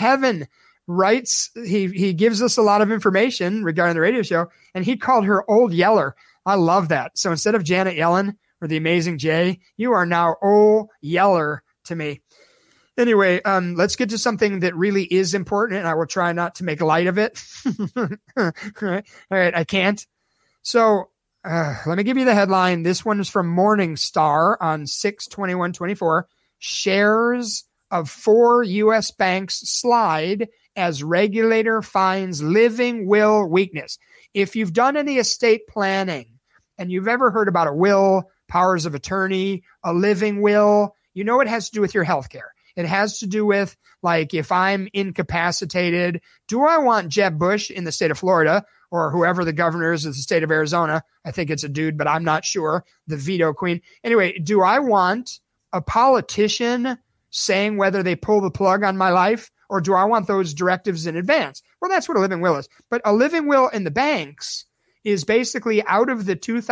writes, he gives us a lot of information regarding the radio show, and he called her Old Yeller. I love that. So instead of Janet Yellen or the amazing Jay, you are now Old Yeller to me. Anyway, let's get to something that really is important, and I will try not to make light of it. All right, I can't. So let me give you the headline. This one is from Morningstar on 6/21/24. Shares of 4 U.S. banks slide as regulator finds living will weakness. If you've done any estate planning and you've ever heard about a will, powers of attorney, a living will, it has to do with your health care. It has to do with, like, if I'm incapacitated, do I want Jeb Bush in the state of Florida or whoever the governor is of the state of Arizona? I think it's a dude, but I'm not sure. The veto queen. Anyway, do I want a politician saying whether they pull the plug on my life, or do I want those directives in advance? Well, that's what a living will is. But a living will in the banks is basically out of the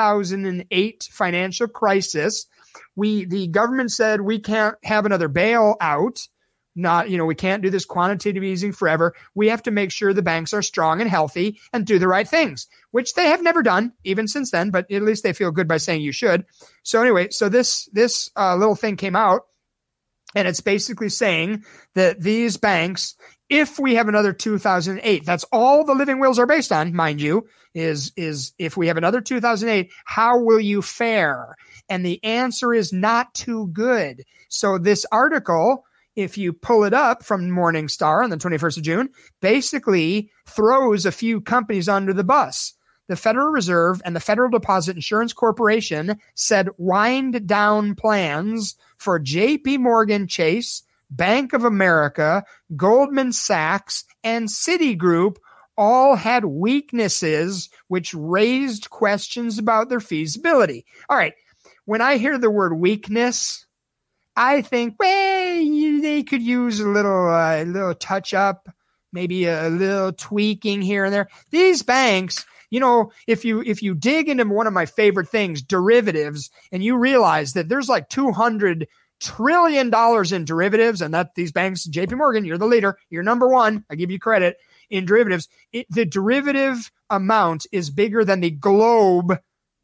2008 financial crisis. The government said we can't have another bailout. We can't do this quantitative easing forever. We have to make sure the banks are strong and healthy and do the right things, which they have never done even since then, but at least they feel good by saying you should. So anyway, this little thing came out, and it's basically saying that these banks, if we have another 2008, that's all the living wills are based on, mind you, is if we have another 2008, how will you fare? And the answer is not too good. So this article, if you pull it up from Morningstar on the 21st of June, basically throws a few companies under the bus. The Federal Reserve and the Federal Deposit Insurance Corporation said wind down plans for JP Morgan Chase, Bank of America, Goldman Sachs, and Citigroup all had weaknesses which raised questions about their feasibility. All right. When I hear the word weakness, I think, they could use a little touch up, maybe a little tweaking here and there. These banks, if you dig into one of my favorite things, derivatives, and you realize that there's like $200 trillion in derivatives, and that these banks, JP Morgan, you're the leader, you're number one. I give you credit in derivatives. The derivative amount is bigger than the globe,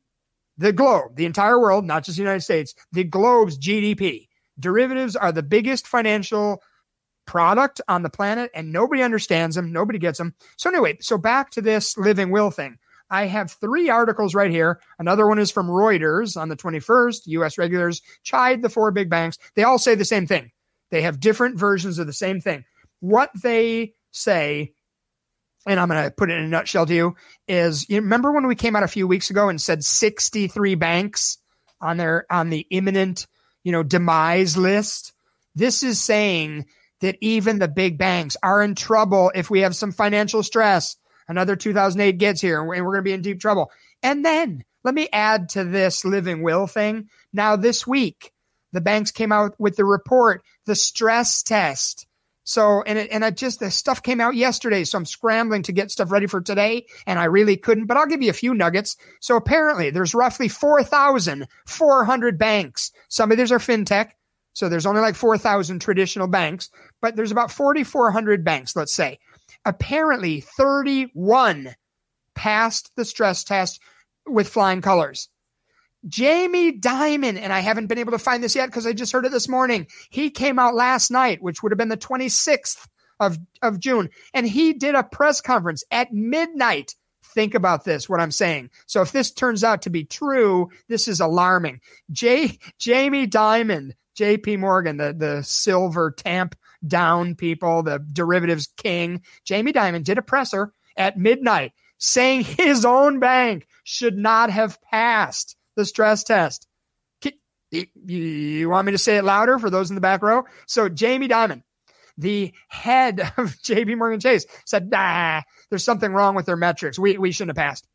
the entire world, not just the United States, the globe's GDP. Derivatives are the biggest financial product on the planet, and nobody understands them. Nobody gets them. So anyway, back to this living will thing. I have 3 articles right here. Another one is from Reuters on the 21st. U.S. regulators chide the 4 big banks. They all say the same thing. They have different versions of the same thing. What they say, and I'm going to put it in a nutshell to you, is, you remember when we came out a few weeks ago and said 63 banks on the imminent, demise list? This is saying that even the big banks are in trouble if we have some financial stress. Another 2008 gets here and we're going to be in deep trouble. And then let me add to this living will thing. Now this week, The banks came out with the report, the stress test. So, the stuff came out yesterday. So I'm scrambling to get stuff ready for today, and I really couldn't, but I'll give you a few nuggets. So apparently there's roughly 4,400 banks. Some of these are fintech. So there's only like 4,000 traditional banks, but there's about 4,400 banks, let's say. Apparently 31 passed the stress test with flying colors. Jamie Dimon, and I haven't been able to find this yet because I just heard it this morning. He came out last night, which would have been the 26th of June, and he did a press conference at midnight. Think about this, what I'm saying. So if this turns out to be true, this is alarming. Jamie Dimon, JP Morgan, the silver tamp down people, the derivatives king, Jamie Dimon did a presser at midnight saying his own bank should not have passed the stress test. You want me to say it louder for those in the back row? So Jamie Dimon, the head of JP Morgan Chase, said, there's something wrong with their metrics. We shouldn't have passed.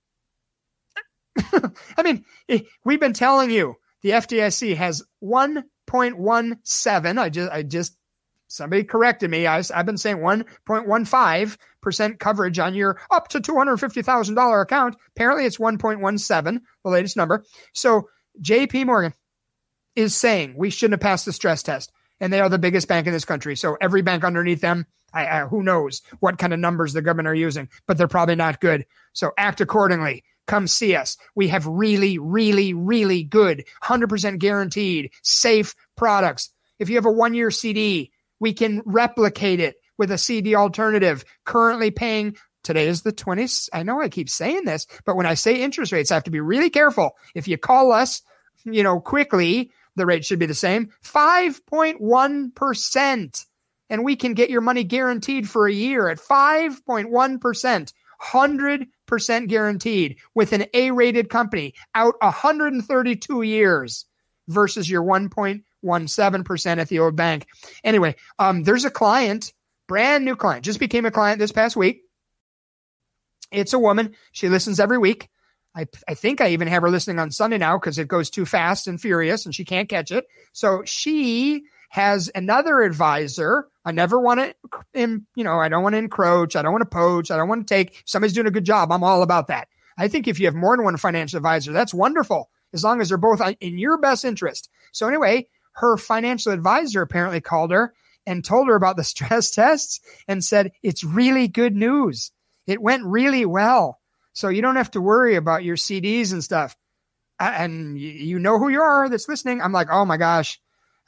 I mean, we've been telling you the FDIC has 1.17. I just somebody corrected me. I've been saying 1.15% coverage on your up to $250,000 account. Apparently it's 1.17, the latest number. So JP Morgan is saying we shouldn't have passed the stress test, and they are the biggest bank in this country. So every bank underneath them, who knows what kind of numbers the government are using, but they're probably not good. So act accordingly. Come see us. We have really, really, really good, 100% guaranteed, safe products. If you have a 1-year CD, we can replicate it with a CD alternative. Currently paying, today is the 20th. I know I keep saying this, but when I say interest rates, I have to be really careful. If you call us, quickly, the rate should be the same. 5.1%. And we can get your money guaranteed for a year at 5.1%. 100% guaranteed with an A-rated company out 132 years versus your 1.17% at the old bank. Anyway, there's a client, brand new client, just became a client this past week. It's a woman. She listens every week. I think I even have her listening on Sunday now because it goes too fast and furious and she can't catch it. So she has another advisor. I never want to, I don't want to encroach. I don't want to poach. I don't want to take. If somebody's doing a good job, I'm all about that. I think if you have more than one financial advisor, that's wonderful, as long as they're both in your best interest. So anyway, her financial advisor apparently called her and told her about the stress tests and said, it's really good news. It went really well. So you don't have to worry about your CDs and stuff. And you know who you are that's listening. I'm like, oh my gosh.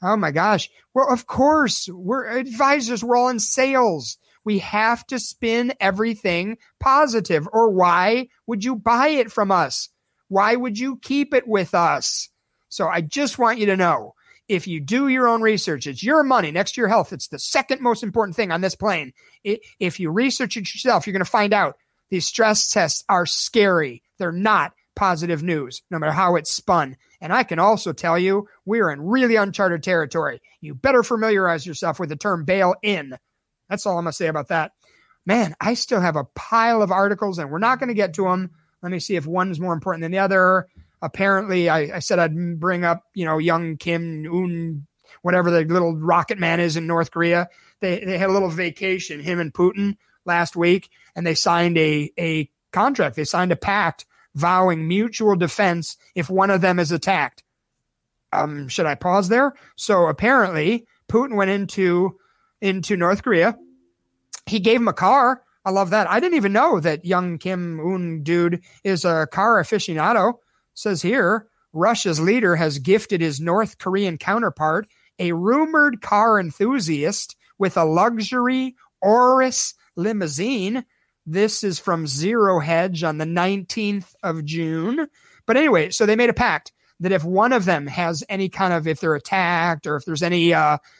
Well, of course, we're advisors. We're all in sales. We have to spin everything positive, or why would you buy it from us? Why would you keep it with us? So I just want you to know, if you do your own research, it's your money next to your health. It's the second most important thing on this plane. If you research it yourself, you're going to find out these stress tests are scary. They're not positive news, no matter how it's spun. And I can also tell you, we're in really uncharted territory. You better familiarize yourself with the term bail-in. That's all I'm going to say about that. Man, I still have a pile of articles, and we're not going to get to them. Let me see if one's more important than the other. Apparently, I said I'd bring up, young Kim Un, whatever the little rocket man is in North Korea. They had a little vacation, him and Putin, last week, and they signed a contract. They signed a pact vowing mutual defense if one of them is attacked. Should I pause there? So apparently, Putin went into North Korea. He gave him a car. I love that. I didn't even know that young Kim Un dude is a car aficionado. Says here, Russia's leader has gifted his North Korean counterpart, a rumored car enthusiast, with a luxury Urus limousine. This is from Zero Hedge on the 19th of June. But anyway, so they made a pact that if one of them has any kind of, if they're attacked or if there's any,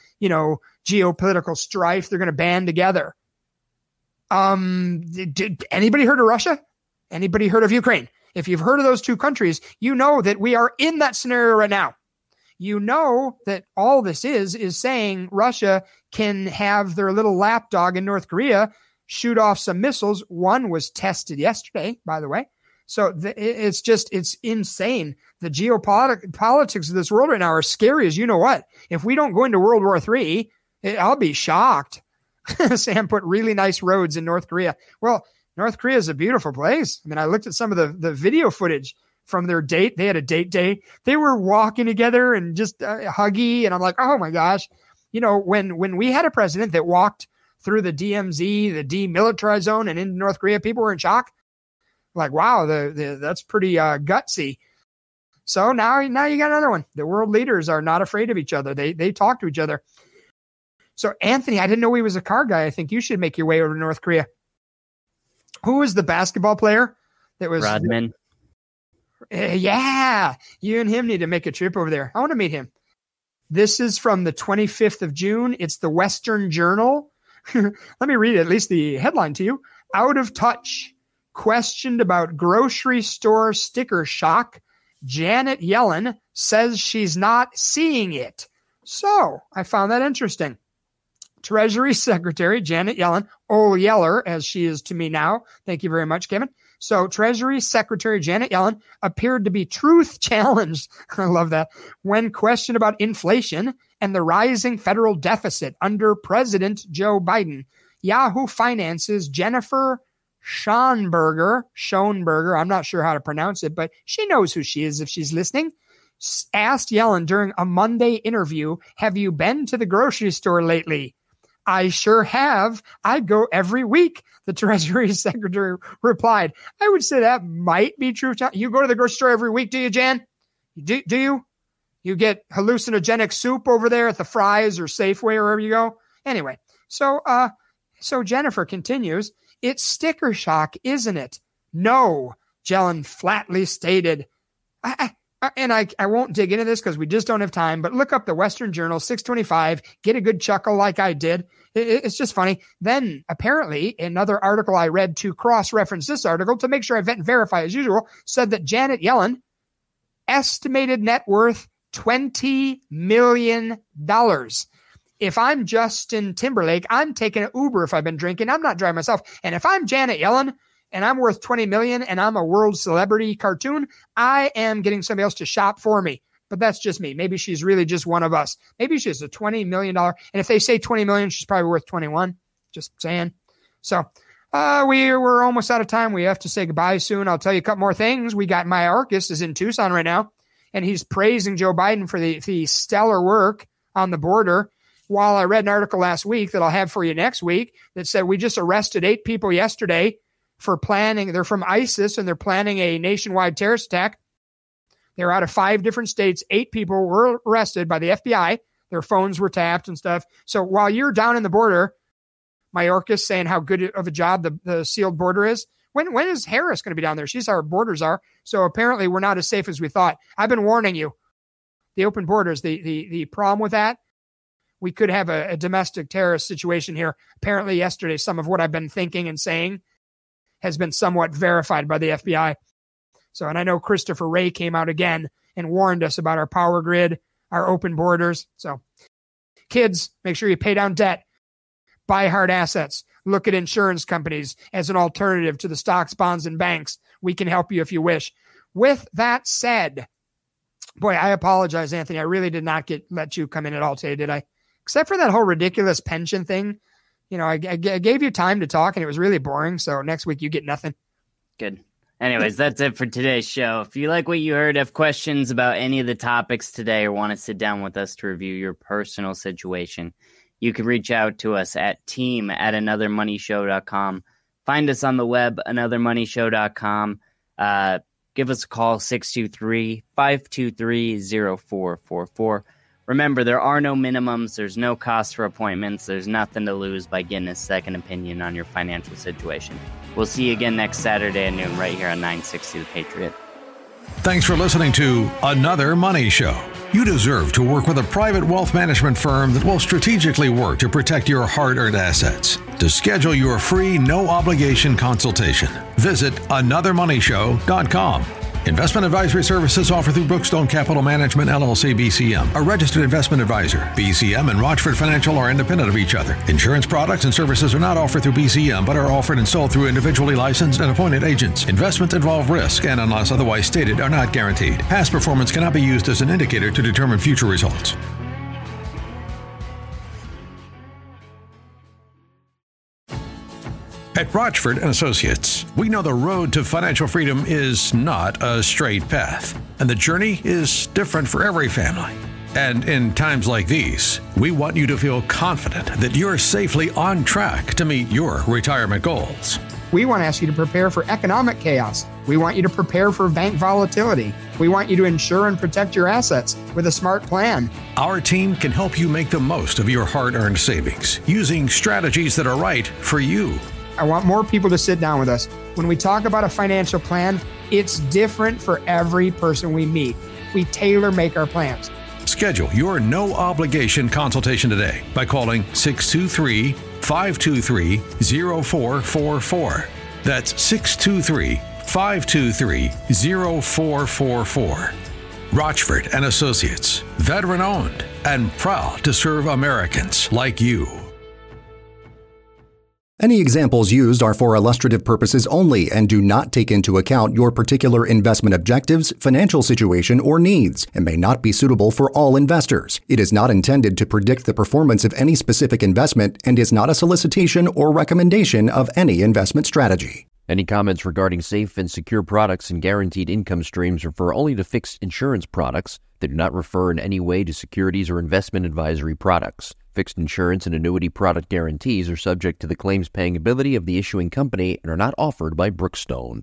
geopolitical strife, they're going to band together. Did anybody heard of Russia? Anybody heard of Ukraine? If you've heard of those two countries, you know that we are in that scenario right now. You know that all this is saying Russia can have their little lapdog in North Korea shoot off some missiles. One was tested yesterday, by the way. So it's insane. The geopolitics of this world right now are scary as you know what. If we don't go into World War III, I'll be shocked. Sam put really nice roads in North Korea. Well, North Korea is a beautiful place. I mean, I looked at some of the video footage from their date. They had a date day. They were walking together and just huggy. And I'm like, oh my gosh. You know, when we had a president that walked through the DMZ, the demilitarized zone, and into North Korea, people were in shock. Like, wow, that's pretty gutsy. So now you got another one. The world leaders are not afraid of each other. They talk to each other. So, Anthony, I didn't know he was a car guy. I think you should make your way over to North Korea. Who was the basketball player that was Rodman? Yeah, you and him need to make a trip over there. I want to meet him. This is from the 25th of June. It's the Western Journal. Let me read at least the headline to you. Out of touch. Questioned about grocery store sticker shock. Janet Yellen says she's not seeing it. So I found that interesting. Treasury Secretary Janet Yellen, old Yeller, as she is to me now. Thank you very much, Kevin. So Treasury Secretary Janet Yellen appeared to be truth challenged. I love that. When questioned about inflation and the rising federal deficit under President Joe Biden, Yahoo Finance's Jennifer Schonberger, I'm not sure how to pronounce it, but she knows who she is if she's listening, asked Yellen during a Monday interview, have you been to the grocery store lately? I sure have. I go every week, the Treasury Secretary replied. I would say that might be true. You go to the grocery store every week, do you, Jan? Do you? You get hallucinogenic soup over there at the Fry's or Safeway or wherever you go? Anyway, so Jennifer continues, it's sticker shock, isn't it? No, Yellen flatly stated. I won't dig into this because we just don't have time, but look up the Western Journal 625, get a good chuckle like I did. It's just funny. Then apparently another article I read to cross-reference this article to make sure I vet and verify as usual said that Janet Yellen estimated net worth $20 million. If I'm Justin Timberlake, I'm taking an Uber if I've been drinking. I'm not driving myself. And if I'm Janet Yellen and I'm worth $20 million and I'm a world celebrity cartoon, I am getting somebody else to shop for me. But that's just me. Maybe she's really just one of us. Maybe she's a $20 million. And if they say $20 million, she's probably worth 21. Just saying. So we're almost out of time. We have to say goodbye soon. I'll tell you a couple more things. We got Mayorkas is in Tucson right now, and he's praising Joe Biden for the stellar work on the border. While I read an article last week that I'll have for you next week that said we just arrested 8 people yesterday for planning. They're from ISIS, and they're planning a nationwide terrorist attack. They're out of 5 different states. 8 people were arrested by the FBI. Their phones were tapped and stuff. So while you're down in the border, Mayorkas saying how good of a job the sealed border is. When is Harris going to be down there? She's our border czar. So apparently we're not as safe as we thought. I've been warning you. The open borders, the problem with that, we could have a domestic terrorist situation here. Apparently yesterday, some of what I've been thinking and saying has been somewhat verified by the FBI. So, and I know Christopher Wray came out again and warned us about our power grid, our open borders. So kids, make sure you pay down debt, buy hard assets, look at insurance companies as an alternative to the stocks, bonds, and banks. We can help you if you wish. With that said, boy, I apologize, Anthony. I really did not let you come in at all today, did I? Except for that whole ridiculous pension thing. You know, I gave you time to talk and it was really boring. So next week you get nothing. Good. Anyways, that's it for today's show. If you like what you heard, have questions about any of the topics today, or want to sit down with us to review your personal situation, you can reach out to us at team@anothermoneyshow.com. Find us on the web, anothermoneyshow.com. Give us a call, 623-523-0444. Remember, there are no minimums. There's no cost for appointments. There's nothing to lose by getting a second opinion on your financial situation. We'll see you again next Saturday at noon right here on 960 The Patriot. Thanks for listening to Another Money Show. You deserve to work with a private wealth management firm that will strategically work to protect your hard-earned assets. To schedule your free, no-obligation consultation, visit anothermoneyshow.com. Investment advisory services offered through Brookstone Capital Management, LLC, BCM, a registered investment advisor. BCM and Rochford Financial are independent of each other. Insurance products and services are not offered through BCM, but are offered and sold through individually licensed and appointed agents. Investments involve risk and, unless otherwise stated, are not guaranteed. Past performance cannot be used as an indicator to determine future results. At Rochford & Associates, we know the road to financial freedom is not a straight path, and the journey is different for every family. And in times like these, we want you to feel confident that you're safely on track to meet your retirement goals. We want to ask you to prepare for economic chaos. We want you to prepare for bank volatility. We want you to insure and protect your assets with a smart plan. Our team can help you make the most of your hard-earned savings using strategies that are right for you. I want more people to sit down with us. When we talk about a financial plan, it's different for every person we meet. We tailor-make our plans. Schedule your no-obligation consultation today by calling 623-523-0444. That's 623-523-0444. Rochford & Associates, veteran-owned and proud to serve Americans like you. Any examples used are for illustrative purposes only and do not take into account your particular investment objectives, financial situation, or needs, and may not be suitable for all investors. It is not intended to predict the performance of any specific investment and is not a solicitation or recommendation of any investment strategy. Any comments regarding safe and secure products and guaranteed income streams refer only to fixed insurance products. They do not refer in any way to securities or investment advisory products. Fixed insurance and annuity product guarantees are subject to the claims-paying ability of the issuing company and are not offered by Brookstone.